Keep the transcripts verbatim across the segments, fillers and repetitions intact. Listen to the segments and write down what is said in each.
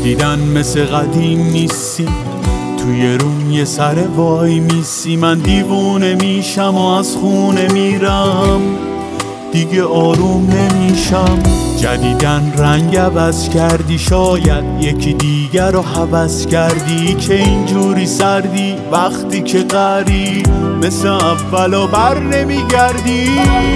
جدیدن مثل قدیم نیستی، توی روم یه سر وای میسی. من دیوونه میشم و از خونه میرم، دیگه آروم نمیشم. جدیدن رنگ عوض کردی، شاید یکی دیگر رو حوض کردی، که اینجوری سردی وقتی که قری مثل اولو بر نمیگردی.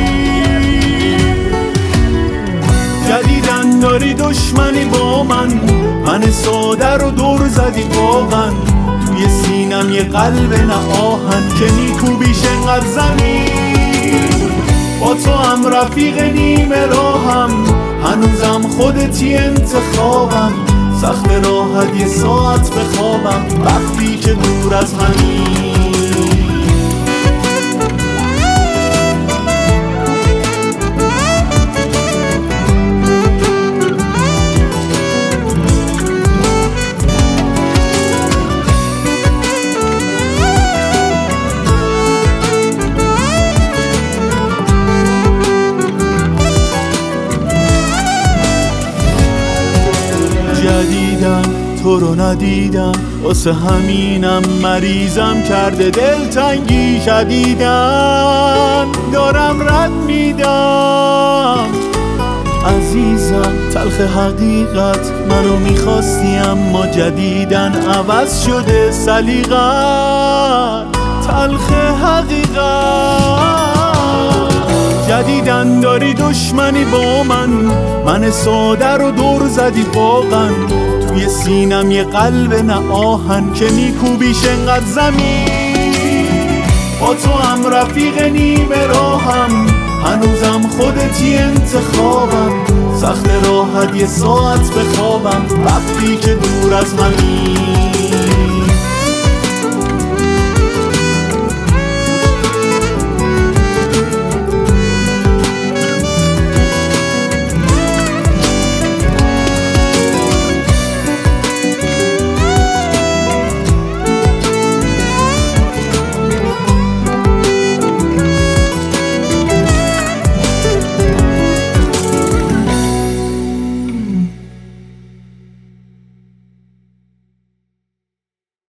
جدیدن داری دشمنی با من، من ساده رو دور زدی واقعا. توی سینم یه قلب نه آهن، که میکوبیش انقدر زمین. با تو هم رفیق نیمه راهم، هنوزم خودتی انتخابم. سخت راحت یه ساعت بخوابم وقتی که دور از همین. جدیدم تو رو ندیدم، واسه همینم مریضم کرده دلتنگی. جدیدن دارم رد میدم عزیزم، تلخ حقیقت منو میخواستی اما جدیدن عوض شده سلیقت. تلخ حقیقت جدیدن داری دشمنی با من، من ساده رو دور زدی واقعا. توی سینم یه قلب نه آهن، که میکوبیش انقدر زمین. با تو هم رفیق نیمه راهم، هنوزم خودتی انتخابم. سخت راحت یه ساعت بخوابم وقتی که دور از همین.